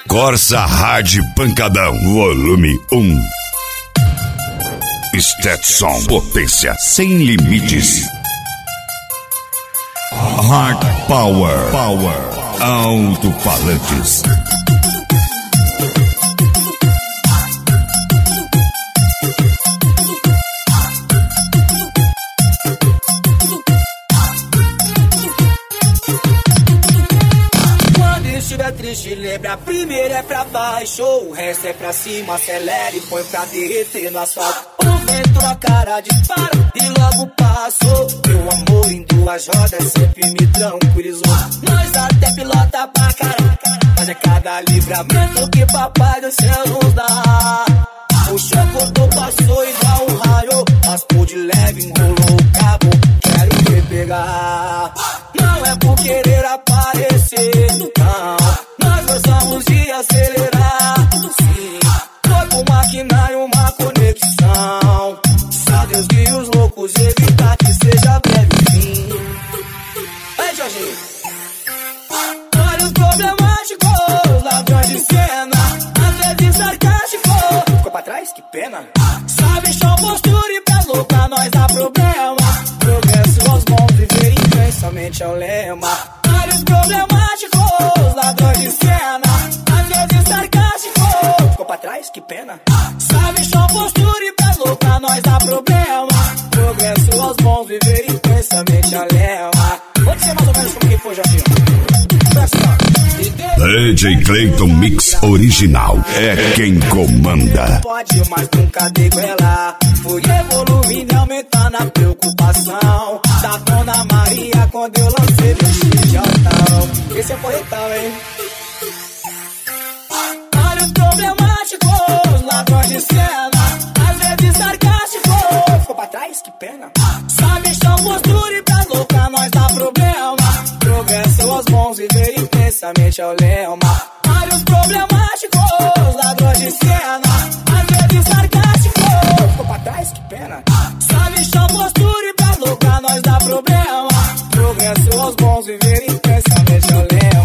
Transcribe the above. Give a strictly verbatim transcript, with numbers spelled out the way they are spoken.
Corsa Hard Pancadão, volume um. Stetson, potência sem limites. Hard Power, Power, alto-falantes. Triste, lembra, a primeira é pra baixo, o resto é pra cima, acelera e põe pra derreter no asfalto. O vento na cara dispara e logo passou. Meu amor em duas rodas sempre me tranquilizou. Nós até pilota pra caraca, mas é cada livramento que papai do céu nos dá. O chocoto passou igual um raio, raspou de leve, enrolou o cabo, quero ver pegar. Não é por querer aparecer, não, nós gostamos de acelerar, sim. Foi com maquinário uma conexão, só Deus guia os loucos, evitar que seja breve o fim. Ei, Jorginho, olha os problemáticos, ladrões de cena, às vezes sarcástico. Ficou pra trás? Que pena. Sabe, chão, postura e pé louca, nós dá problema. Progresso aos bons, viver intensamente é o lema. Vários problemáticos, ladrões de cena, às vezes sarcástico. Ficou pra trás? Que pena. Sabe, chão, postura e pé louca, nós dá problema. Progresso aos bons, viver intensamente é o lema. Pode ser mais ou menos como que foi, Jorginho. D J Clayton Mix Original é quem comanda. Pode, mas nunca deguelar. Fui evoluindo e aumentando a preocupação da Dona Maria quando eu lancei meu xijotão. Esse é porretão, hein? Olha os problemáticos, ladrões de cena, às vezes sarcástico. Ficou pra trás? Que pena. Sabe, chão, postura e pé louca, nós dá problema. Progresso aos bons, viver intensamente é o lema. Vários problemáticos, ladrões de cena, às vezes sarcástico. Ficou pra trás? Que pena. Sabe, chão, postura e pé louca, nós dá problema. Progresso aos bons, viver intensamente é o lema.